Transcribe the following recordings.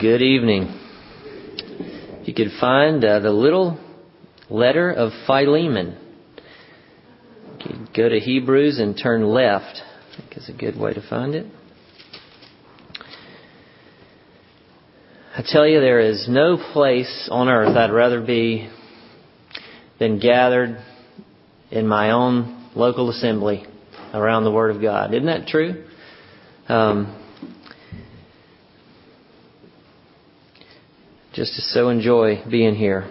Good evening. If you could find the little letter of Philemon. You could go to Hebrews and turn left. I think is a good way to find it. I tell you, there is no place on earth I'd rather be than gathered in my own local assembly around the Word of God. Isn't that true? Just to so enjoy being here.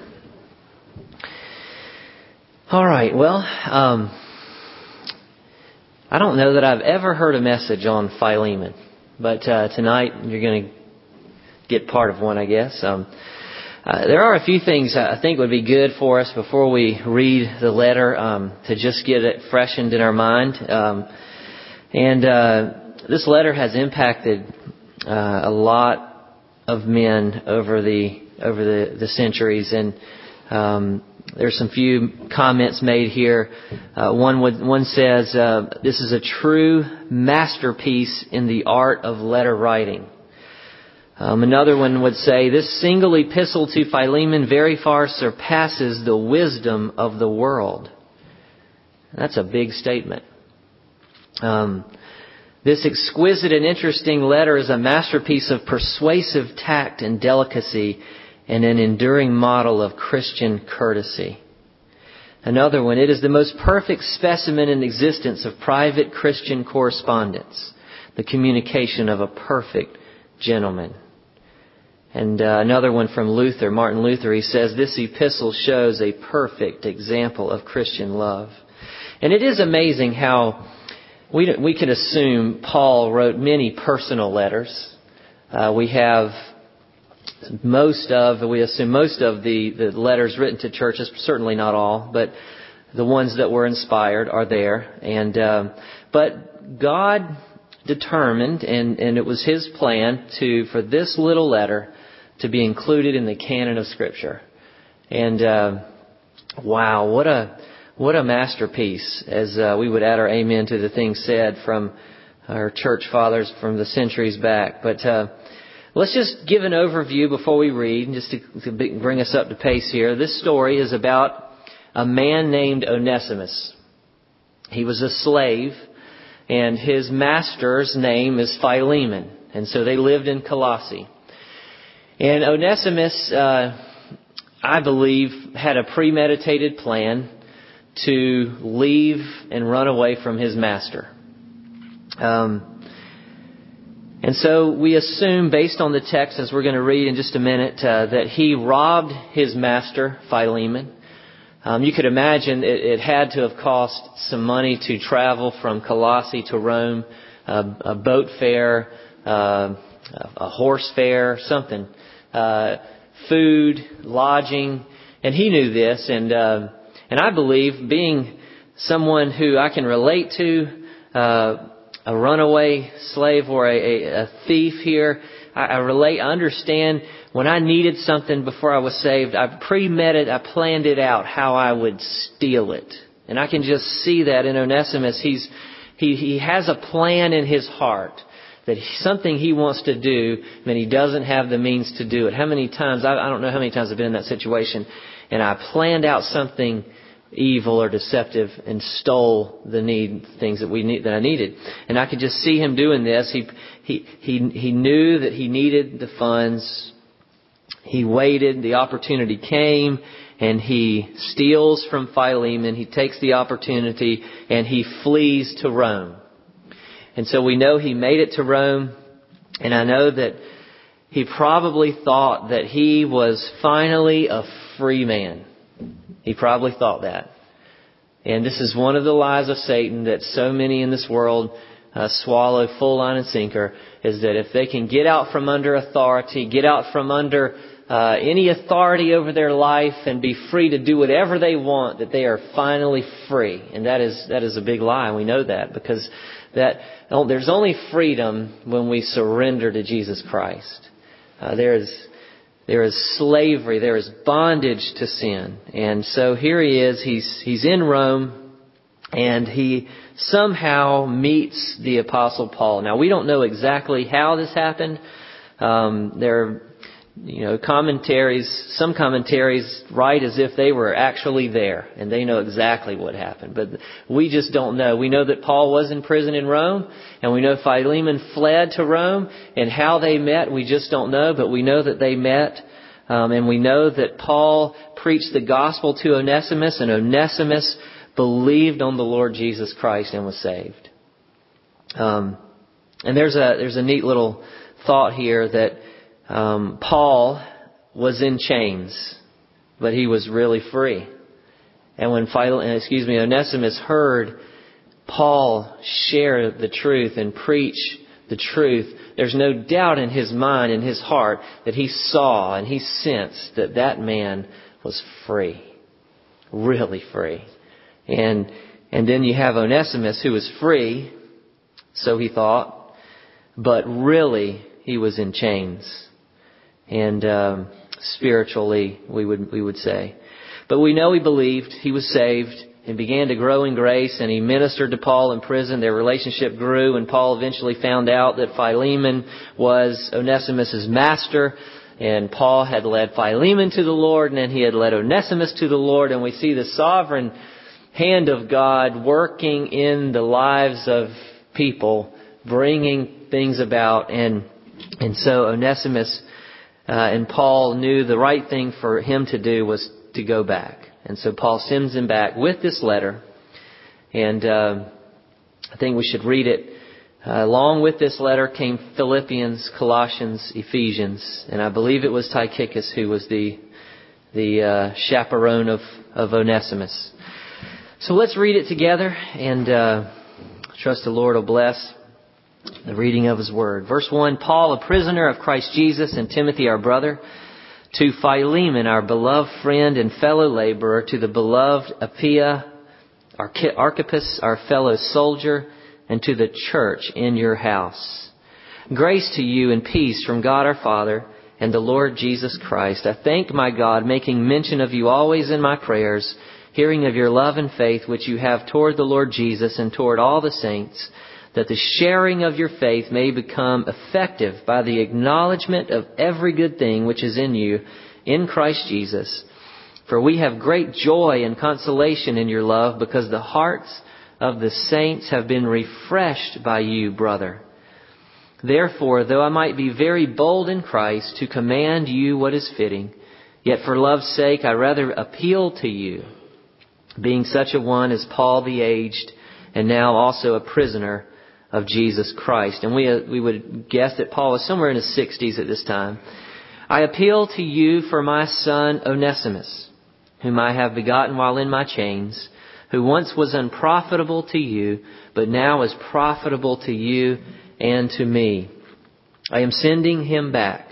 All right, well, I don't know that I've ever heard a message on Philemon, but tonight you're going to get part of one, I guess. There are a few things I think would be good for us before we read the letter to just get it freshened in our mind. This letter has impacted a lot of men over the centuries, and there's some few comments made here. One says this is a true masterpiece in the art of letter writing. Another one would say this single epistle to Philemon very far surpasses the wisdom of the world. That's a big statement. This exquisite and interesting letter is a masterpiece of persuasive tact and delicacy and an enduring model of Christian courtesy. Another one, it is the most perfect specimen in existence of private Christian correspondence, the communication of a perfect gentleman. And another one from Luther, Martin Luther, he says, this epistle shows a perfect example of Christian love. And it is amazing how we can assume Paul wrote many personal letters. We assume most of the letters written to churches, certainly not all, but the ones that were inspired are there. But God determined, and it was His plan for this little letter to be included in the canon of Scripture. And wow, what a masterpiece, as we would add our amen to the things said from our church fathers from the centuries back. But let's just give an overview before we read, just to bring us up to pace here. This story is about a man named Onesimus. He was a slave, and his master's name is Philemon. And so they lived in Colossae. And Onesimus, I believe, had a premeditated plan to leave and run away from his master. And so we assume, based on the text, as we're going to read in just a minute, that he robbed his master, Philemon. You could imagine it had to have cost some money to travel from Colossae to Rome, a boat fare, a horse fare, something, food, lodging, and he knew this, and I believe, being someone who I can relate to, a runaway slave or a thief here, I understand when I needed something before I was saved, I planned it out how I would steal it. And I can just see that in Onesimus. He has a plan in his heart that something he wants to do, and he doesn't have the means to do it. How many times, I don't know how many times I've been in that situation, and I planned out something evil or deceptive and stole the things that I needed. And I could just see him doing this. He knew that he needed the funds. He waited. The opportunity came, and he steals from Philemon. He takes the opportunity, and he flees to Rome. And so we know he made it to Rome, and I know that he probably thought that he was finally a free man. He probably thought that. And this is one of the lies of Satan that so many in this world swallow full line and sinker, is that if they can get out from under authority, get out from under any authority over their life and be free to do whatever they want, that they are finally free. And that is a big lie. We know that because there's only freedom when we surrender to Jesus Christ. There is slavery, there is bondage to sin. And so here he is, he's in Rome, and he somehow meets the Apostle Paul. Now, we don't know exactly how this happened. There some commentaries write as if they were actually there and they know exactly what happened. But we just don't know. We know that Paul was in prison in Rome, and we know Philemon fled to Rome, and how they met we just don't know, but we know that they met. And we know that Paul preached the gospel to Onesimus, and Onesimus believed on the Lord Jesus Christ and was saved. And there's a neat little thought here that Paul was in chains, but he was really free. And when Onesimus heard Paul share the truth and preach the truth, there's no doubt in his mind, in his heart, that he saw and he sensed that that man was free. Really free. And then you have Onesimus, who was free, so he thought, but really he was in chains. And spiritually, we would say. But we know he believed, he was saved, and began to grow in grace, and he ministered to Paul in prison. Their relationship grew, and Paul eventually found out that Philemon was Onesimus' master, and Paul had led Philemon to the Lord, and then he had led Onesimus to the Lord, and we see the sovereign hand of God working in the lives of people, bringing things about, and so Onesimus and Paul knew the right thing for him to do was to go back. And so Paul sends him back with this letter. And I think we should read it. Along with this letter came Philippians, Colossians, Ephesians. And I believe it was Tychicus who was the chaperone of Onesimus. So let's read it together, and trust the Lord will bless the reading of His Word. Verse 1, Paul, a prisoner of Christ Jesus, and Timothy, our brother, to Philemon, our beloved friend and fellow laborer, to the beloved Apphia, Archippus, our fellow soldier, and to the church in your house. Grace to you and peace from God our Father and the Lord Jesus Christ. I thank my God, making mention of you always in my prayers, hearing of your love and faith which you have toward the Lord Jesus and toward all the saints, that the sharing of your faith may become effective by the acknowledgement of every good thing which is in you in Christ Jesus. For we have great joy and consolation in your love, because the hearts of the saints have been refreshed by you, brother. Therefore, though I might be very bold in Christ to command you what is fitting, yet for love's sake I rather appeal to you, being such a one as Paul the aged, and now also a prisoner of Jesus Christ. And we would guess that Paul was somewhere in his 60s at this time. I appeal to you for my son Onesimus, whom I have begotten while in my chains, who once was unprofitable to you, but now is profitable to you and to me. I am sending him back.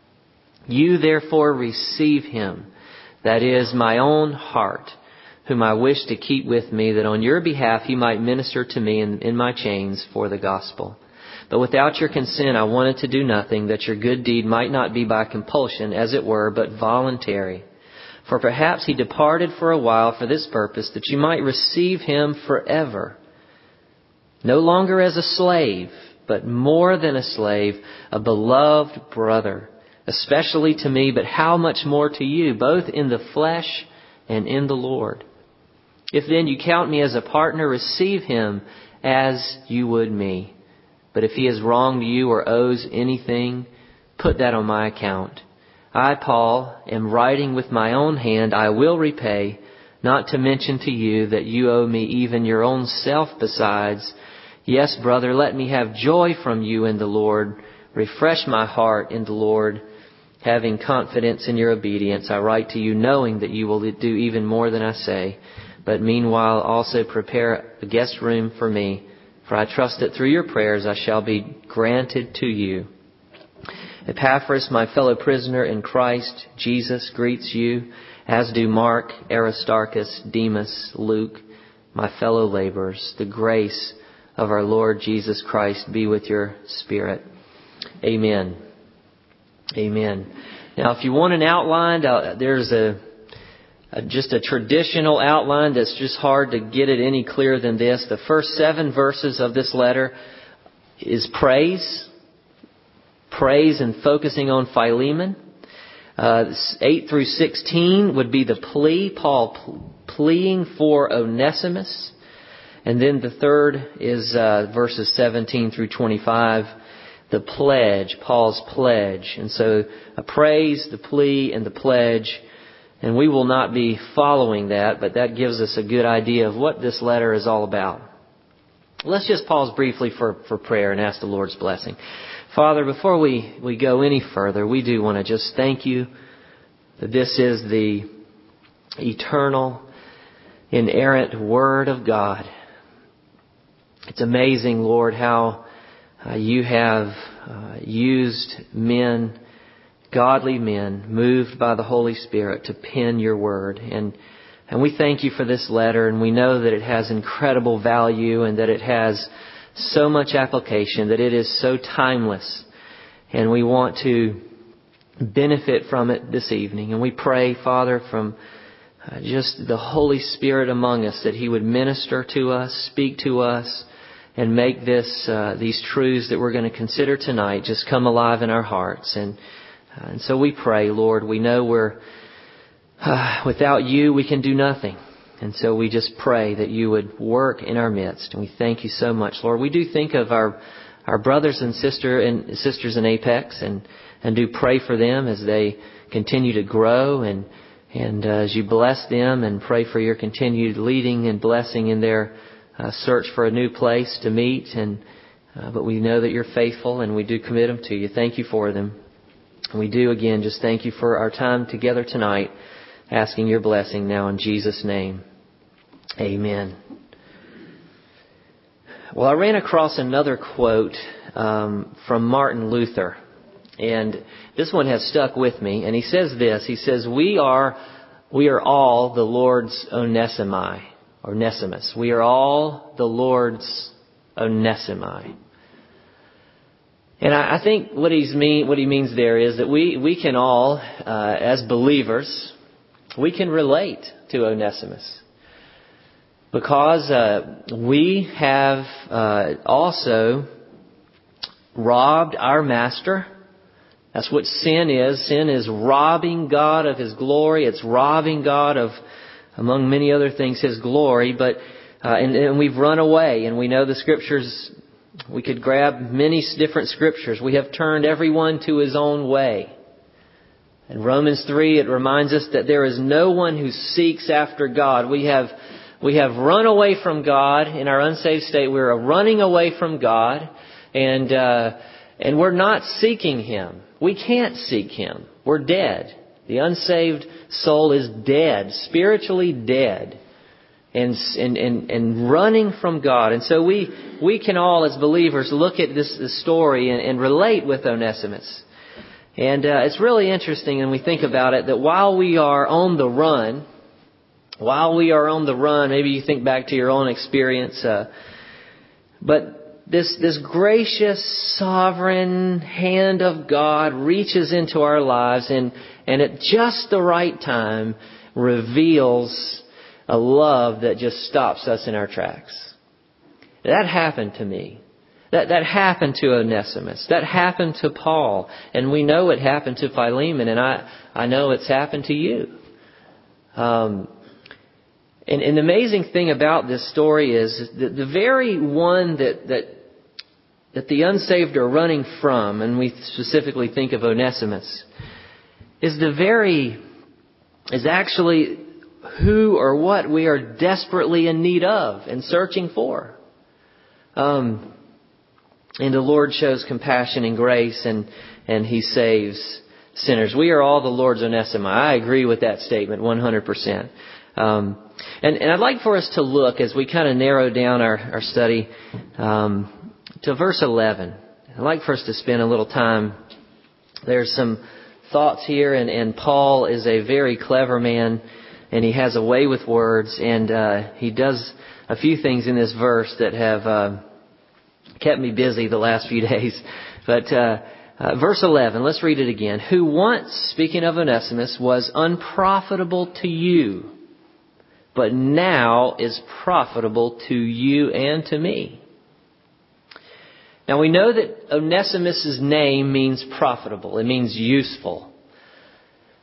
You therefore receive him, that is, my own heart, whom I wish to keep with me, that on your behalf he might minister to me in my chains for the gospel. But without your consent I wanted to do nothing, that your good deed might not be by compulsion, as it were, but voluntary. For perhaps he departed for a while for this purpose, that you might receive him forever, no longer as a slave, but more than a slave, a beloved brother, especially to me, but how much more to you, both in the flesh and in the Lord. If then you count me as a partner, receive him as you would me. But if he has wronged you or owes anything, put that on my account. I, Paul, am writing with my own hand. I will repay, not to mention to you that you owe me even your own self besides. Yes, brother, let me have joy from you in the Lord. Refresh my heart in the Lord. Having confidence in your obedience, I write to you knowing that you will do even more than I say. But meanwhile also prepare a guest room for me, for I trust that through your prayers I shall be granted to you. Epaphras, my fellow prisoner in Christ Jesus, greets you, as do Mark, Aristarchus, Demas, Luke, my fellow laborers. The grace of our Lord Jesus Christ be with your spirit. Amen. Amen. Now, if you want an outline, there's just a traditional outline that's just hard to get it any clearer than this. The first 7 verses of this letter is praise and focusing on Philemon. 8 through 16 would be the plea, Paul pleading for Onesimus. And then the third is verses 17 through 25, the pledge, Paul's pledge. And so a praise, the plea, and the pledge. And we will not be following that, but that gives us a good idea of what this letter is all about. Let's just pause briefly for prayer and ask the Lord's blessing. Father, before we go any further, we do want to just thank you that this is the eternal, inerrant Word of God. It's amazing, Lord, how you have used men, godly men, moved by the Holy Spirit to pen your Word. And we thank you for this letter, and we know that it has incredible value and that it has so much application, that it is so timeless. And we want to benefit from it this evening. And we pray, Father, from just the Holy Spirit among us, that He would minister to us, speak to us, and make these truths that we're going to consider tonight just come alive in our hearts. And so we pray, Lord, we know without you we can do nothing. And so we just pray that you would work in our midst. And we thank you so much, Lord. We do think of our brothers and sisters in Apex and do pray for them as they continue to grow and as you bless them, and pray for your continued leading and blessing in their search for a new place to meet. But we know that you're faithful, and we do commit them to you. Thank you for them. And we do again just thank you for our time together tonight, asking your blessing now in Jesus' name. Amen. Well, I ran across another quote from Martin Luther. And this one has stuck with me. And he says this. He says, we are all the Lord's Onesimus. We are all the Lord's Onesimus. And I think what he means there is that we can all, as believers, we can relate to Onesimus. Because we have also robbed our master. That's what sin is. Sin is robbing God of His glory. It's robbing God of, among many other things, His glory. But and we've run away. And we know the Scriptures. We could grab many different Scriptures. We have turned everyone to his own way. In Romans 3, it reminds us that there is no one who seeks after God. We have run away from God in our unsaved state. We're running away from God, and we're not seeking Him. We can't seek Him. We're dead. The unsaved soul is dead, spiritually dead, and running from God. And so we can all, as believers, look at this story and relate with Onesimus. And it's really interesting, and we think about it, that while we are on the run, maybe you think back to your own experience, but this gracious, sovereign hand of God reaches into our lives and at just the right time reveals a love that just stops us in our tracks. That happened to me. That happened to Onesimus. That happened to Paul. And we know it happened to Philemon, and I know it's happened to you. And the amazing thing about this story is that the very one that the unsaved are running from, and we specifically think of Onesimus, is actually who or what we are desperately in need of and searching for. And the Lord shows compassion and grace, and He saves sinners. We are all the Lord's Onesimus. I agree with that statement 100%. And I'd like for us to look, as we kind of narrow down our study, to verse 11. I'd like for us to spend a little time. There's some thoughts here, and Paul is a very clever man, and he has a way with words, and he does a few things in this verse that have kept me busy the last few days. But verse 11, let's read it again. Who once, speaking of Onesimus, was unprofitable to you, but now is profitable to you and to me. Now we know that Onesimus' name means profitable. It means useful.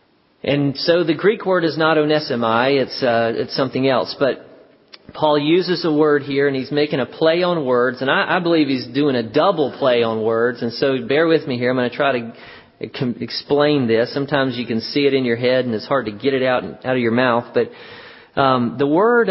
And so the Greek word is not onesimai, it's something else. But Paul uses a word here, and he's making a play on words, and I believe he's doing a double play on words. And so bear with me here. I'm going to try to explain this. Sometimes you can see it in your head, and it's hard to get it out of your mouth. But the word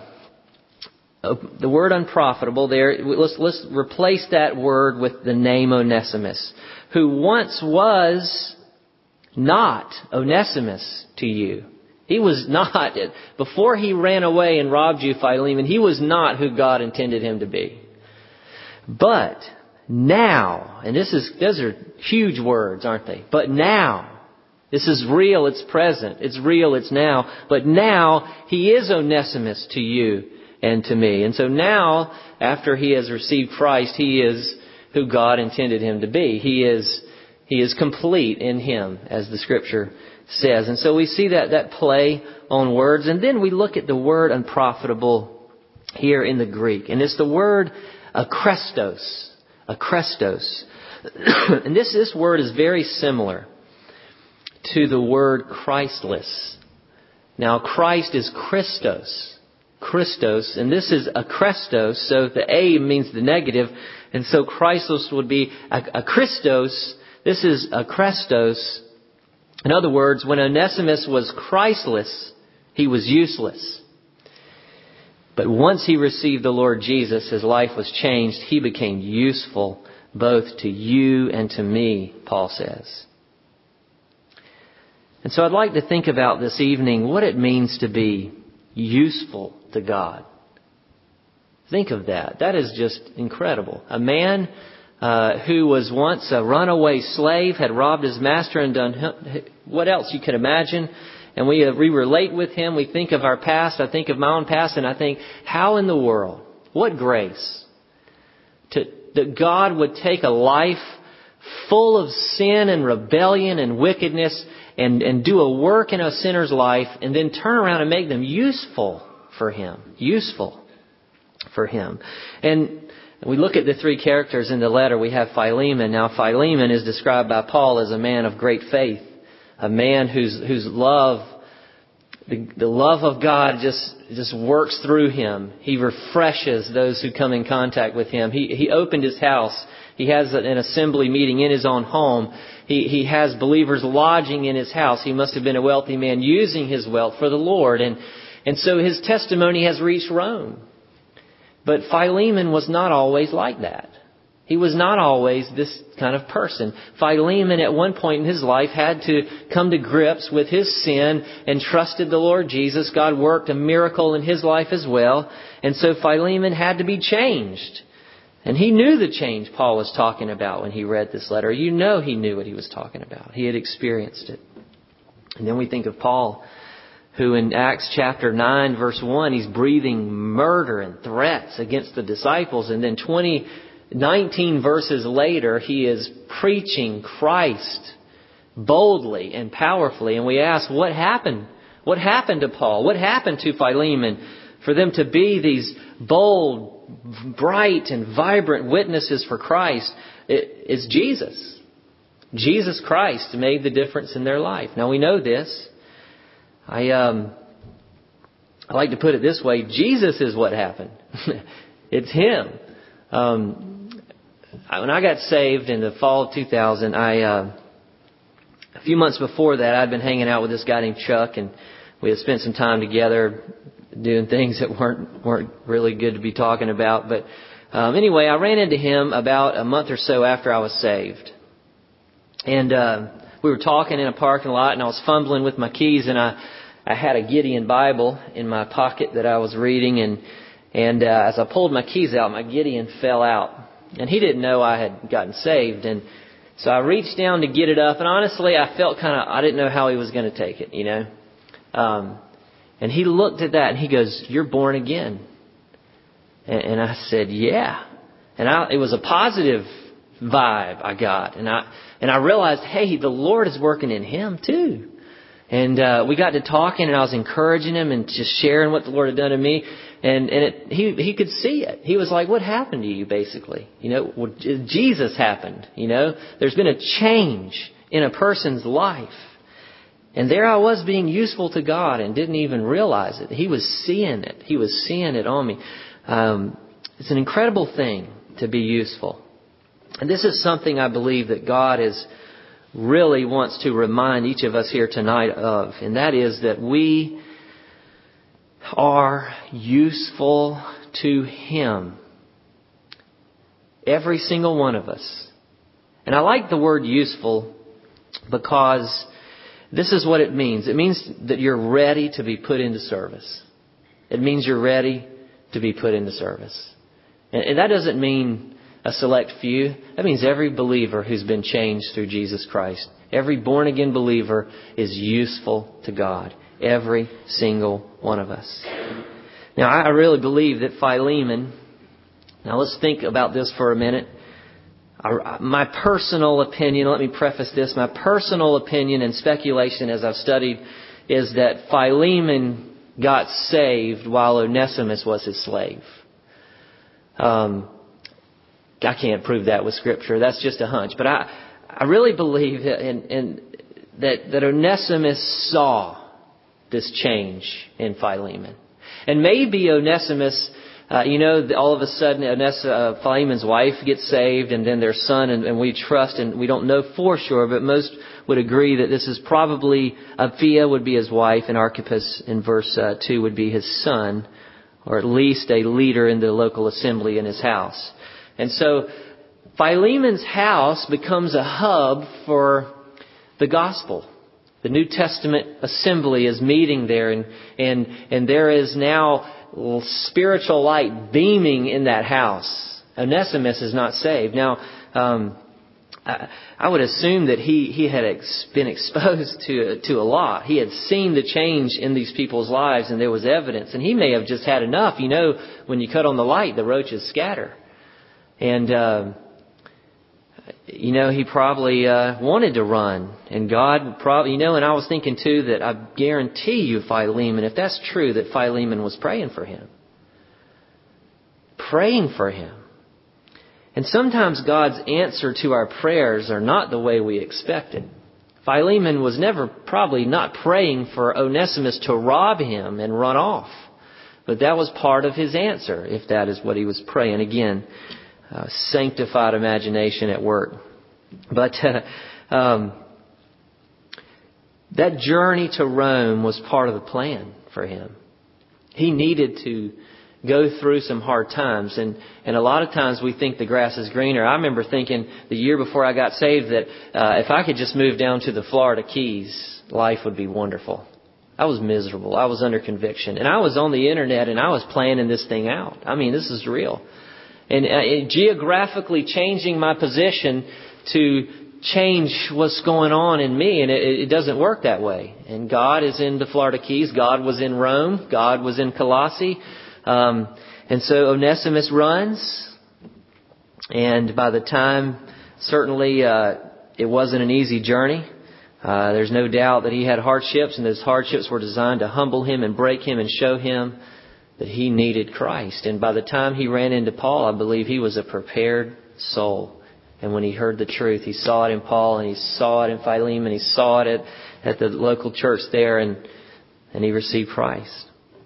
unprofitable there, let's replace that word with the name Onesimus, who once was not Onesimus to you. He was not, before he ran away and robbed you, Philemon, he was not who God intended him to be. But now, and those are huge words, aren't they? But now, this is real, it's present, it's real, it's now. But now, he is Onesimus to you and to me. And so now, after he has received Christ, he is who God intended him to be. He is complete in him, as the Scripture says. And so we see that play on words. And then we look at the word unprofitable here in the Greek. And it's the word akrestos. Akrestos. And this word is very similar to the word Christless. Now, Christ is Christos. Christos. And this is akrestos. So the A means the negative. And so Christos would be akristos. This is akrestos. In other words, when Onesimus was Christless, he was useless. But once he received the Lord Jesus, his life was changed. He became useful both to you and to me, Paul says. And so I'd like to think about this evening what it means to be useful to God. Think of that. That is just incredible. A man who was once a runaway slave, had robbed his master and done what else you could imagine. And we relate with him. We think of our past. I think of my own past, and I think, how in the world, what grace, that God would take a life full of sin and rebellion and wickedness and do a work in a sinner's life and then turn around and make them useful for Him. Useful for Him. And we look at the three characters in the letter. We have Philemon. Now, Philemon is described by Paul as a man of great faith, a man whose love, the love of God just works through him. He refreshes those who come in contact with him. He opened his house. He has an assembly meeting in his own home. He has believers lodging in his house. He must have been a wealthy man using his wealth for the Lord. And so his testimony has reached Rome. But Philemon was not always like that. He was not always this kind of person. Philemon at one point in his life had to come to grips with his sin and trusted the Lord Jesus. God worked a miracle in his life as well. And so Philemon had to be changed. And he knew the change Paul was talking about when he read this letter. You know he knew what he was talking about. He had experienced it. And then we think of Paul, who in Acts chapter 9, verse 1, he's breathing murder and threats against the disciples. And then 19 verses later, he is preaching Christ boldly and powerfully. And we ask, what happened? What happened to Paul? What happened to Philemon for them to be these bold, bright and vibrant witnesses for Christ? It's Jesus. Jesus Christ made the difference in their life. Now we know this. I like to put it this way. Jesus is what happened. It's Him. When I got saved in the fall of 2000, a few months before that, I'd been hanging out with this guy named Chuck, and we had spent some time together doing things that weren't really good to be talking about. But anyway, I ran into him about a month or so after I was saved. And we were talking in a parking lot, and I was fumbling with my keys, and I had a Gideon Bible in my pocket that I was reading, and as I pulled my keys out, my Gideon fell out. And he didn't know I had gotten saved. And so I reached down to get it up, and honestly, I felt I didn't know how he was going to take it, you know. And he looked at that, and he goes, "You're born again." And I said, "Yeah." And it was a positive vibe I got. And I realized, hey, the Lord is working in him too. And we got to talking, and I was encouraging him and just sharing what the Lord had done to me. And he could see it. He was like, "What happened to you?" Basically, well, Jesus happened. There's been a change in a person's life. And there I was being useful to God and didn't even realize it. He was seeing it. He was seeing it on me. It's an incredible thing to be useful. And this is something I believe that God really wants to remind each of us here tonight of. And that is that we are useful to Him. Every single one of us. And I like the word useful because this is what it means. It means that you're ready to be put into service. It means you're ready to be put into service. And that doesn't mean a select few. That means every believer who's been changed through Jesus Christ. Every born again believer is useful to God. Every single one of us. Now, I really believe that Philemon, now let's think about this for a minute. My personal opinion, let me preface this, my personal opinion and speculation as I've studied is that Philemon got saved while Onesimus was his slave. I can't prove that with Scripture. That's just a hunch. But I really believe that Onesimus saw this change in Philemon. And maybe Onesimus, all of a sudden Philemon's wife gets saved and then their son, and we trust, and we don't know for sure, but most would agree that this is probably Apphia would be his wife and Archippus in verse 2 would be his son, or at least a leader in the local assembly in his house. And so Philemon's house becomes a hub for the gospel. The New Testament assembly is meeting there, and there is now spiritual light beaming in that house. Onesimus is not saved. Now, I would assume that he had been exposed to a lot. He had seen the change in these people's lives, and there was evidence. And he may have just had enough. When you cut on the light, the roaches scatter. And he probably wanted to run. And God probably, and I was thinking too that I guarantee you Philemon, if that's true, that Philemon was praying for him. Praying for him. And sometimes God's answer to our prayers are not the way we expected. Philemon was probably not praying for Onesimus to rob him and run off. But that was part of his answer, if that is what he was praying. Again, sanctified imagination at work. But that journey to Rome was part of the plan for him. He needed to go through some hard times. And a lot of times we think the grass is greener. I remember thinking the year before I got saved that if I could just move down to the Florida Keys, life would be wonderful. I was miserable. I was under conviction. And I was on the internet and I was planning this thing out. I mean, this is real. And geographically changing my position to change what's going on in me. And it doesn't work that way. And God is in the Florida Keys. God was in Rome. God was in Colossae. And so Onesimus runs. And by the time, certainly, it wasn't an easy journey. There's no doubt that he had hardships, and those hardships were designed to humble him and break him and show him that he needed Christ. And by the time he ran into Paul, I believe he was a prepared soul. And when he heard the truth, he saw it in Paul, and he saw it in Philemon, he saw it at the local church there, and he received Christ.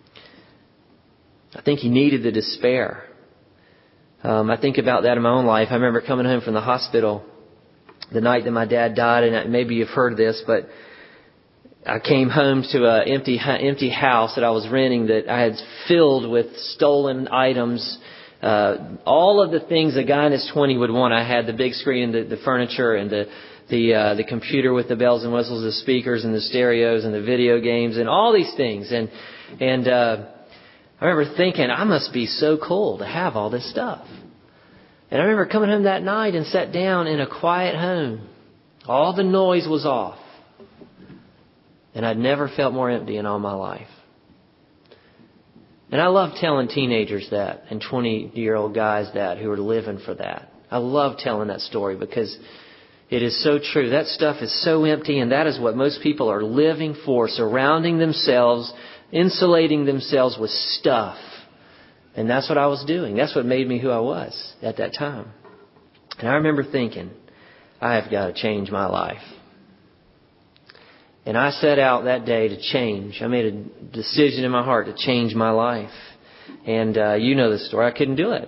I think he needed the despair. I think about that in my own life. I remember coming home from the hospital the night that my dad died, and maybe you've heard this, but I came home to an empty house that I was renting that I had filled with stolen items. All of the things a guy in his 20s would want. I had the big screen, the furniture, and the computer with the bells and whistles, the speakers and the stereos and the video games and all these things. And I remember thinking, I must be so cool to have all this stuff. And I remember coming home that night and sat down in a quiet home. All the noise was off. And I'd never felt more empty in all my life. And I love telling teenagers that and 20-year-old guys that who are living for that. I love telling that story because it is so true. That stuff is so empty, and that is what most people are living for, surrounding themselves, insulating themselves with stuff. And that's what I was doing. That's what made me who I was at that time. And I remember thinking, I have got to change my life. And I set out that day to change. I made a decision in my heart to change my life. And you know the story. I couldn't do it.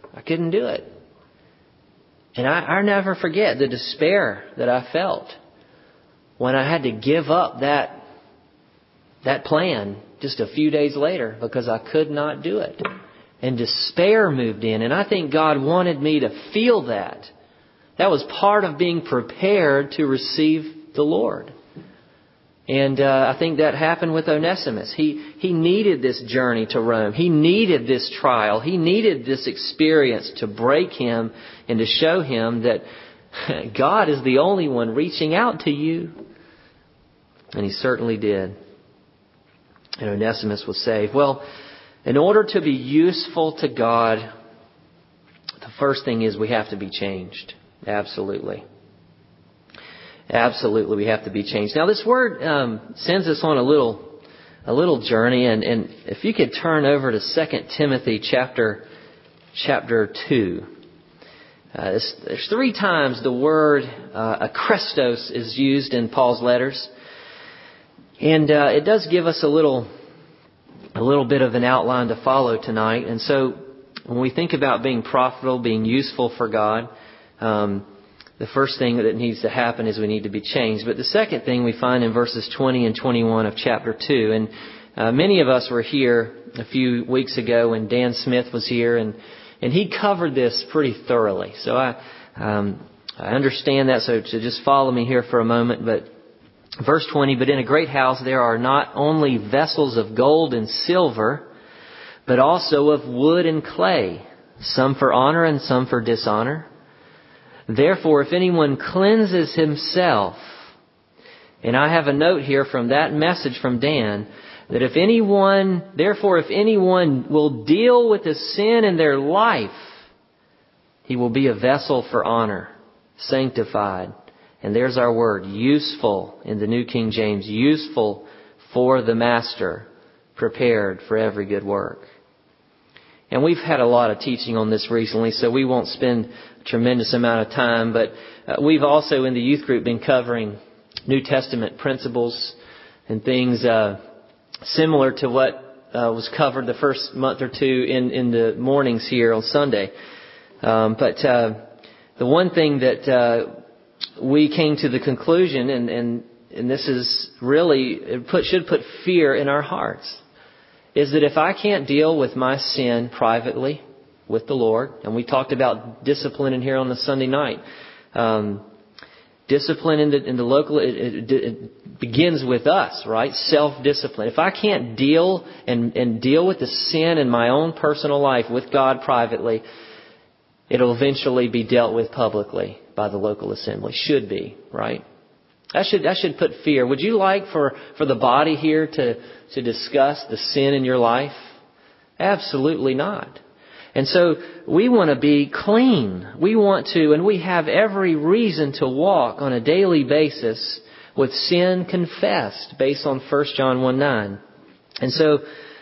And I never forget the despair that I felt when I had to give up that plan just a few days later because I could not do it. And despair moved in. And I think God wanted me to feel that. That was part of being prepared to receive the Lord. And I think that happened with Onesimus. He needed this journey to Rome. He needed this trial. He needed this experience to break him and to show him that God is the only one reaching out to you. And he certainly did. And Onesimus was saved. Well, in order to be useful to God, the first thing is we have to be changed. Absolutely. Absolutely, we have to be changed. Now, this word sends us on a little journey, and if you could turn over to 2 Timothy chapter 2. There's 3 times the word akrestos is used in Paul's letters, and it does give us a little bit of an outline to follow tonight. And so, when we think about being profitable, being useful for God, the first thing that needs to happen is we need to be changed. But the second thing we find in verses 20 and 21 of chapter 2. And many of us were here a few weeks ago when Dan Smith was here, and he covered this pretty thoroughly. So I understand that, so just follow me here for a moment. But verse 20, but in a great house there are not only vessels of gold and silver, but also of wood and clay, some for honor and some for dishonor. Therefore, if anyone cleanses himself, and I have a note here from that message from Dan, that if anyone will deal with the sin in their life, he will be a vessel for honor, sanctified. And there's our word, useful in the New King James, useful for the master, prepared for every good work. And we've had a lot of teaching on this recently, so we won't spend a tremendous amount of time. But we've also in the youth group been covering New Testament principles and things similar to what was covered the first month or two in the mornings here on Sunday. But the one thing that we came to the conclusion, and this is really, should put fear in our hearts, is that if I can't deal with my sin privately with the Lord, and we talked about discipline in here on the Sunday night, discipline in the local, it begins with us, right? Self-discipline. If I can't deal and deal with the sin in my own personal life with God privately, it'll eventually be dealt with publicly by the local assembly. Should be, right? That should put fear. Would you like for the body here to discuss the sin in your life? Absolutely not. And so we want to be clean. We want to, and we have every reason to walk on a daily basis with sin confessed based on 1 John 1:9. And so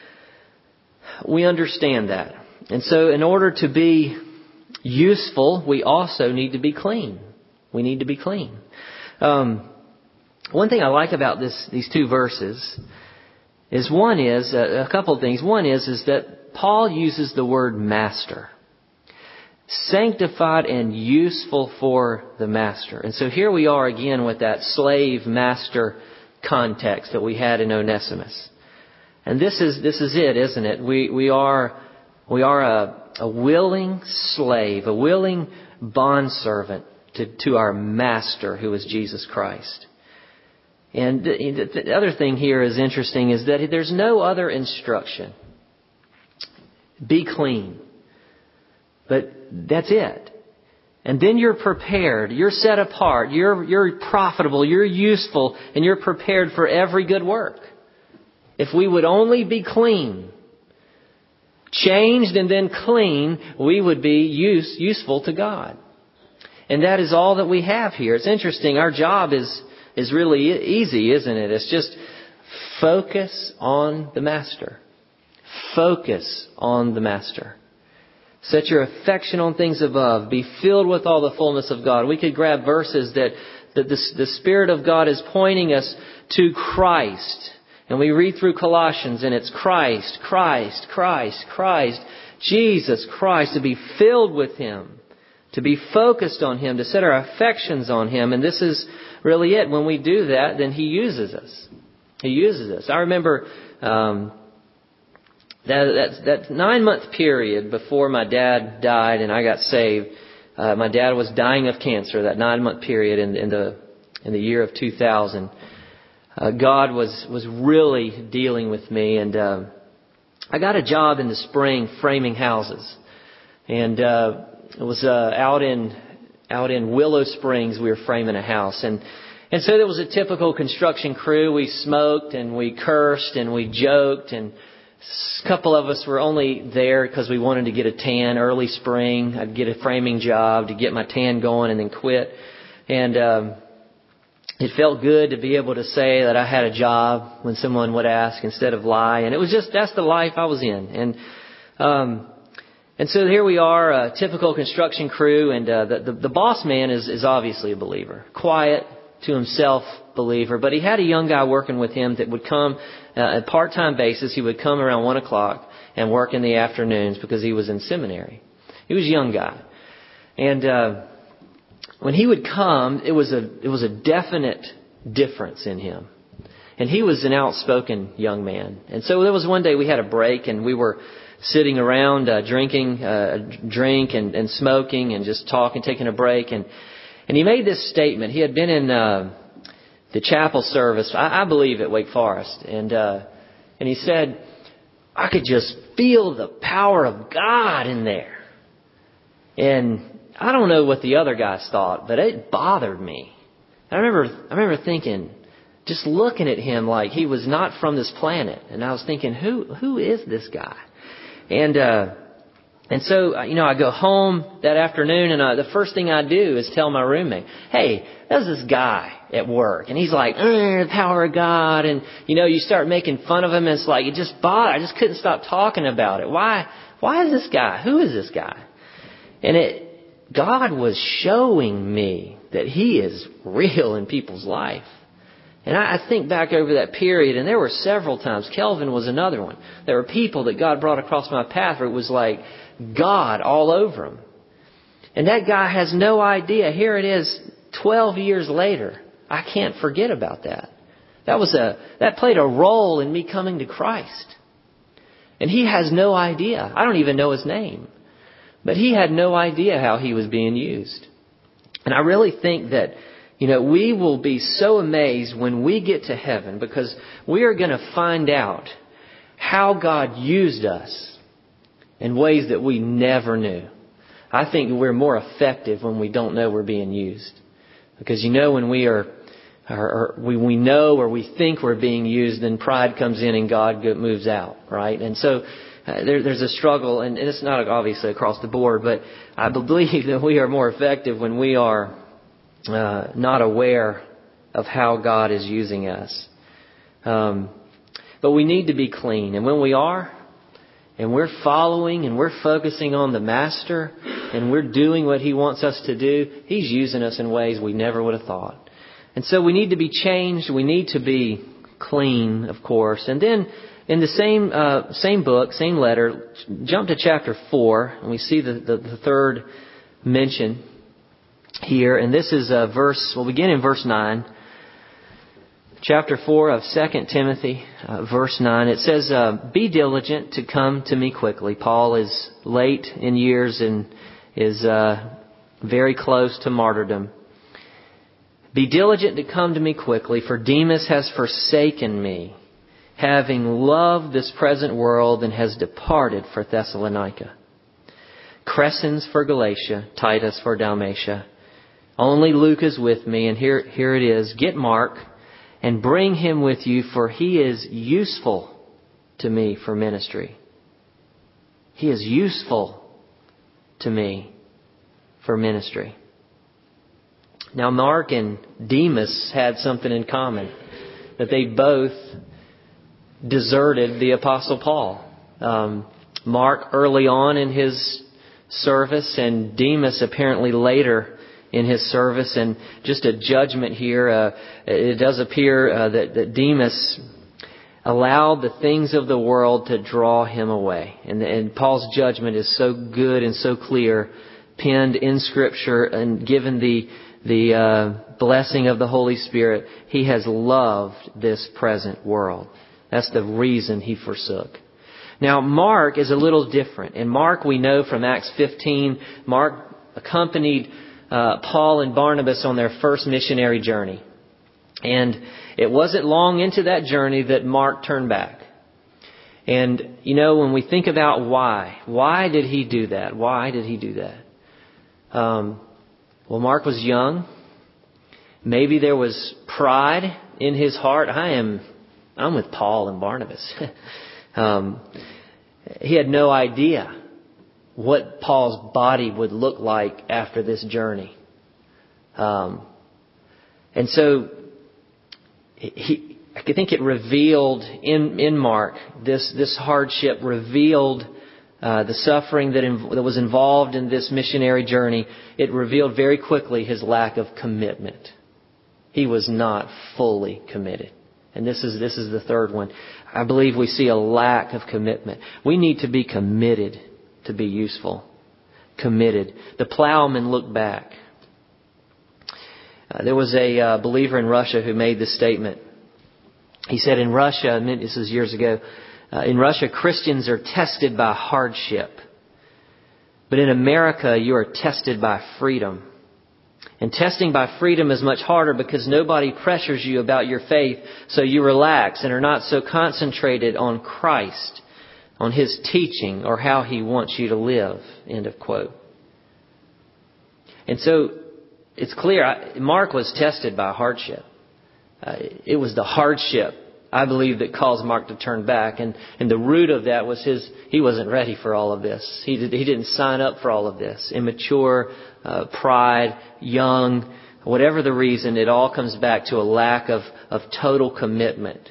we understand that. And so in order to be useful, we also need to be clean. We need to be clean. One thing I like about these two verses is a couple of things. One is that Paul uses the word master. Sanctified and useful for the master. And so here we are again with that slave-master context that we had in Onesimus. And this is it, isn't it? We are a willing slave, a willing bondservant to our master, who is Jesus Christ. And the other thing here is interesting is that there's no other instruction. Be clean. But that's it. And then you're prepared. You're set apart. You're profitable. You're useful. And you're prepared for every good work. If we would only be clean, changed and then clean, we would be useful to God. And that is all that we have here. It's interesting. Our job is really easy, isn't it? It's just focus on the Master. Focus on the Master. Set your affection on things above. Be filled with all the fullness of God. We could grab verses the Spirit of God is pointing us to Christ. And we read through Colossians and it's Christ, Christ, Christ, Christ, Jesus Christ, to be filled with Him, to be focused on Him, to set our affections on Him. And this is really it. When we do that, then He uses us. He uses us. I remember that 9-month period before my dad died and I got saved. My dad was dying of cancer. That 9-month period in the year of 2000, God was really dealing with me, and I got a job in the spring framing houses, and it was out in Willow Springs. We were framing a house, and so there was a typical construction crew. We smoked and we cursed and we joked, and a couple of us were only there because we wanted to get a tan early spring. I'd get a framing job to get my tan going and then quit. And it felt good to be able to say that I had a job when someone would ask instead of lie. And it was just, that's the life I was in. And so here we are, a typical construction crew. And the boss man is obviously a believer. Quiet, to himself believer. But he had a young guy working with him that would come a part-time basis. He would come around 1 o'clock and work in the afternoons because he was in seminary. He was a young guy. And when he would come, it was a definite difference in him. And he was an outspoken young man. And so there was one day we had a break and we were sitting around drinking a drink and smoking and just talking, taking a break. And he made this statement. He had been in the chapel service, I believe, at Wake Forest. And he said, I could just feel the power of God in there. And I don't know what the other guys thought, but it bothered me. I remember thinking, just looking at him like he was not from this planet. And I was thinking, who is this guy? And so, I go home that afternoon and the first thing I do is tell my roommate, hey, there's this guy at work. And he's like, the power of God. And, you start making fun of him. And it's like, it just bothered. I just couldn't stop talking about it. Why is this guy? Who is this guy? And God was showing me that He is real in people's life. And I think back over that period, and there were several times. Kelvin was another one. There were people that God brought across my path where it was like God all over them. And that guy has no idea. Here it is, 12 years later. I can't forget about that. That played a role in me coming to Christ. And he has no idea. I don't even know his name. But he had no idea how he was being used. And I really think that, we will be so amazed when we get to heaven because we are going to find out how God used us in ways that we never knew. I think we're more effective when we don't know we're being used. Because when we we know or we think we're being used, then pride comes in and God moves out, right? And so there's a struggle, and it's not obviously across the board, but I believe that we are more effective when we are not aware of how God is using us. But we need to be clean. And when we are, and we're following and we're focusing on the Master, and we're doing what He wants us to do, He's using us in ways we never would have thought. And so we need to be changed. We need to be clean, of course. And then in the same book, same letter, jump to chapter 4, and we see the third mention here. And this is we'll begin in verse 9. Chapter 4 of 2 Timothy, verse 9. It says, be diligent to come to me quickly. Paul is late in years and is very close to martyrdom. Be diligent to come to me quickly, for Demas has forsaken me, having loved this present world, and has departed for Thessalonica. Crescens for Galatia, Titus for Dalmatia. Only Luke is with me, and here it is. Get Mark and bring him with you, for he is useful to me for ministry. He is useful to me for ministry. Now, Mark and Demas had something in common, that they both deserted the Apostle Paul. Mark early on in his service, and Demas apparently later in his service. And just a judgment here, it does appear that Demas allowed the things of the world to draw him away. And Paul's judgment is so good and so clear, penned in Scripture and given the blessing of the Holy Spirit. He has loved this present world. That's the reason he forsook. Now, Mark is a little different. And Mark, we know from Acts 15, Mark accompanied Paul and Barnabas on their first missionary journey. And it wasn't long into that journey that Mark turned back. And, you know, when we think about why did he do that? Why did he do that? Well, Mark was young. Maybe there was pride in his heart. I'm with Paul and Barnabas. He had no idea what Paul's body would look like after this journey. And so I think it revealed in Mark, this hardship revealed the suffering that was involved in this missionary journey. It revealed very quickly his lack of commitment. He was not fully committed. And this is the third one. I believe we see a lack of commitment. We need to be committed to be useful. Committed. The plowman looked back. There was a believer in Russia who made this statement. He said in Russia, and this was years ago, in Russia, Christians are tested by hardship. But in America, you are tested by freedom. And testing by freedom is much harder because nobody pressures you about your faith, so you relax and are not so concentrated on Christ, on His teaching, or how He wants you to live. End of quote. And so it's clear, Mark was tested by hardship. It was the hardship, I believe, that caused Mark to turn back. And the root of that was he wasn't ready for all of this. He didn't sign up for all of this. Immature, pride, young, whatever the reason, it all comes back to a lack of total commitment.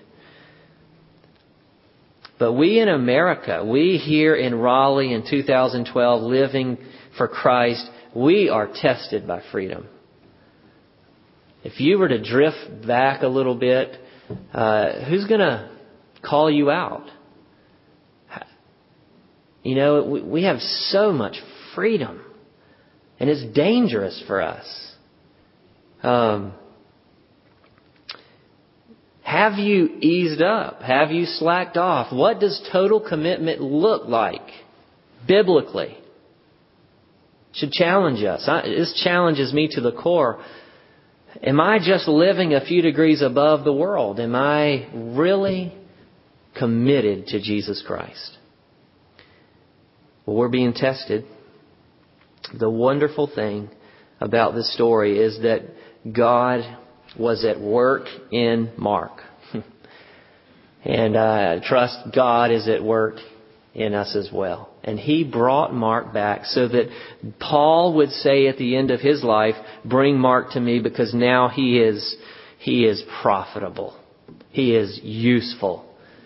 But we in America, we here in Raleigh in 2012, living for Christ, we are tested by freedom. If you were to drift back a little bit, who's going to call you out? You know, we have so much freedom, and it's dangerous for us. Have you eased up? Have you slacked off? What does total commitment look like biblically? It should challenge us. This challenges me to the core. Am I just living a few degrees above the world? Am I really committed to Jesus Christ? Well, we're being tested. The wonderful thing about this story is that God was at work in Mark. And I trust God is at work in us as well. And He brought Mark back so that Paul would say at the end of his life, bring Mark to me because now he is profitable. He is useful.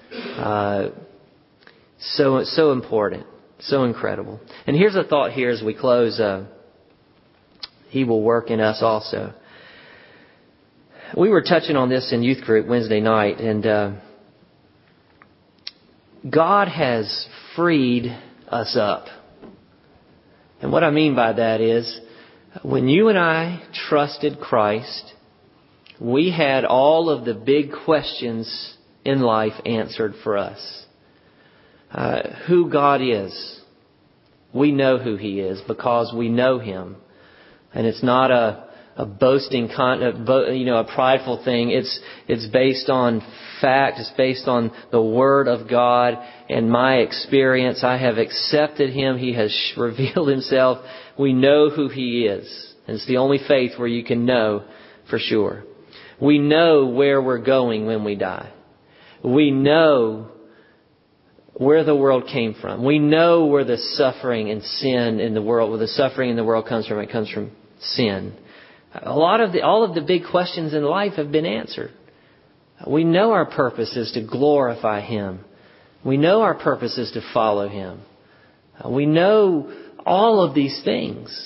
So important. So incredible. And here's a thought here as we close. He will work in us also. We were touching on this in youth group Wednesday night, and God has freed us up. And what I mean by that is, when you and I trusted Christ, we had all of the big questions in life answered for us. Who God is. We know who He is because we know Him. And it's not a boasting, a prideful thing. It's based on fact. It's based on the Word of God and my experience. I have accepted Him. He has revealed Himself. We know who He is. And it's the only faith where you can know for sure. We know where we're going when we die. We know where the world came from. We know where the suffering and sin in the world, where the suffering in the world comes from. It comes from sin. All of the big questions in life have been answered. We know our purpose is to glorify Him. We know our purpose is to follow Him. We know all of these things.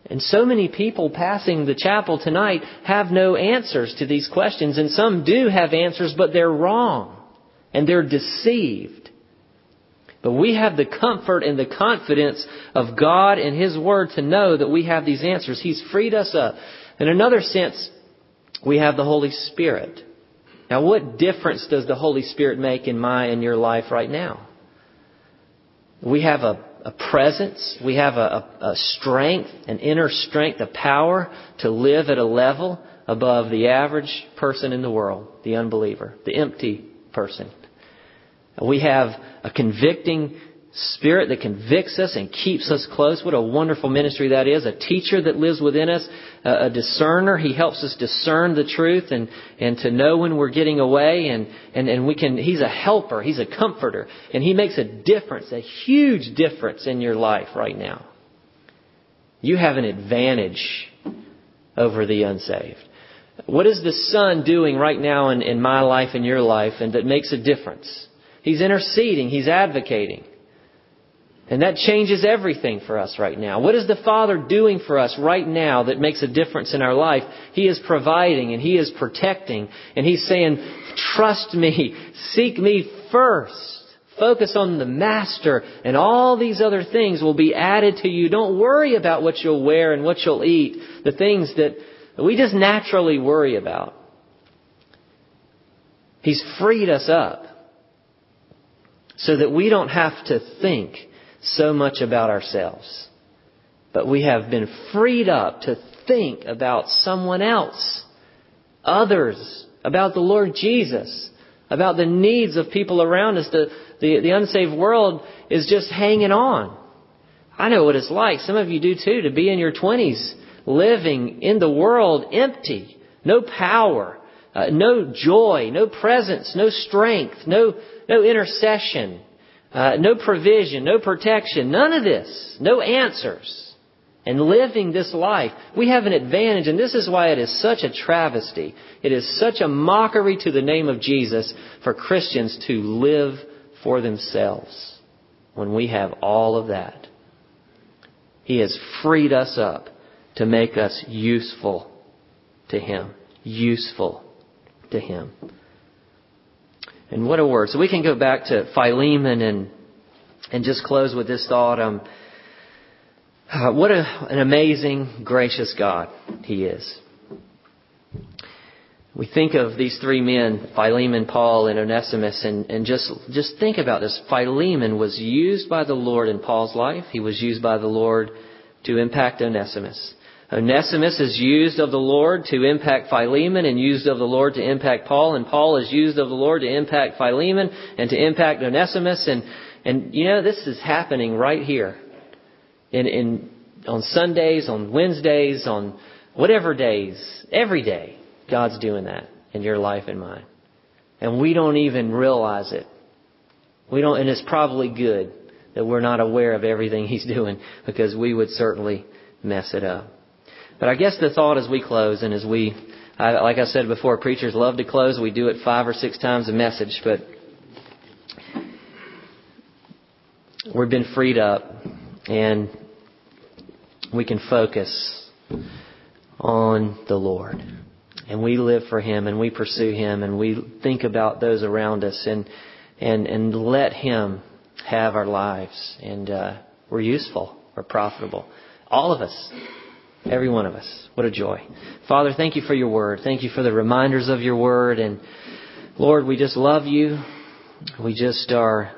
And so many people passing the chapel tonight have no answers to these questions. And some do have answers, but they're wrong. And they're deceived. But we have the comfort and the confidence of God and His Word to know that we have these answers. He's freed us up. In another sense, we have the Holy Spirit. Now, what difference does the Holy Spirit make in my and your life right now? We have a presence. We have a strength, an inner strength, a power to live at a level above the average person in the world, the unbeliever, the empty person. We have a convicting Spirit that convicts us and keeps us close. What a wonderful ministry that is. A teacher that lives within us. A discerner. He helps us discern the truth and to know when we're getting away. And we can. He's a helper. He's a comforter. And He makes a difference, a huge difference in your life right now. You have an advantage over the unsaved. What is the Son doing right now in my life and your life and that makes a difference? He's interceding. He's advocating. And that changes everything for us right now. What is the Father doing for us right now that makes a difference in our life? He is providing and He is protecting. And He's saying, trust me, seek me first. Focus on the Master and all these other things will be added to you. Don't worry about what you'll wear and what you'll eat. The things that we just naturally worry about. He's freed us up so that we don't have to think so much about ourselves. But we have been freed up to think about someone else, others, about the Lord Jesus, about the needs of people around us. The unsaved world is just hanging on. I know what it's like. Some of you do too, to be in your 20s, living in the world empty, no power, no joy, no presence, no strength, no intercession. No provision, no protection, none of this, no answers. And living this life, we have an advantage, and this is why it is such a travesty. It is such a mockery to the name of Jesus for Christians to live for themselves when we have all of that. He has freed us up to make us useful to Him. Useful to Him. And what a word. So we can go back to Philemon and just close with this thought. What an amazing, gracious God He is. We think of these three men, Philemon, Paul, and Onesimus, and just think about this. Philemon was used by the Lord in Paul's life. He was used by the Lord to impact Onesimus. Onesimus is used of the Lord to impact Philemon and used of the Lord to impact Paul. And Paul is used of the Lord to impact Philemon and to impact Onesimus. And you know, this is happening right here. On Sundays, on Wednesdays, on whatever days, every day, God's doing that in your life and mine. And we don't even realize it. And it's probably good that we're not aware of everything He's doing, because we would certainly mess it up. But I guess the thought as we close, and like I said before, preachers love to close. We do it 5 or 6 times a message, but we've been freed up and we can focus on the Lord. And we live for Him and we pursue Him and we think about those around us and let Him have our lives. And we're useful, we're profitable. All of us. Every one of us. What a joy. Father, thank You for Your Word. Thank You for the reminders of Your Word. And Lord, we just love You. We just are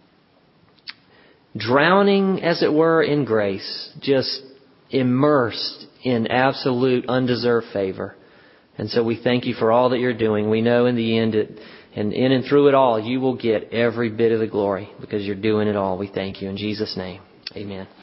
drowning, as it were, in grace. Just immersed in absolute undeserved favor. And so we thank You for all that You're doing. We know in the end, and in and through it all, You will get every bit of the glory because You're doing it all. We thank You in Jesus' name. Amen.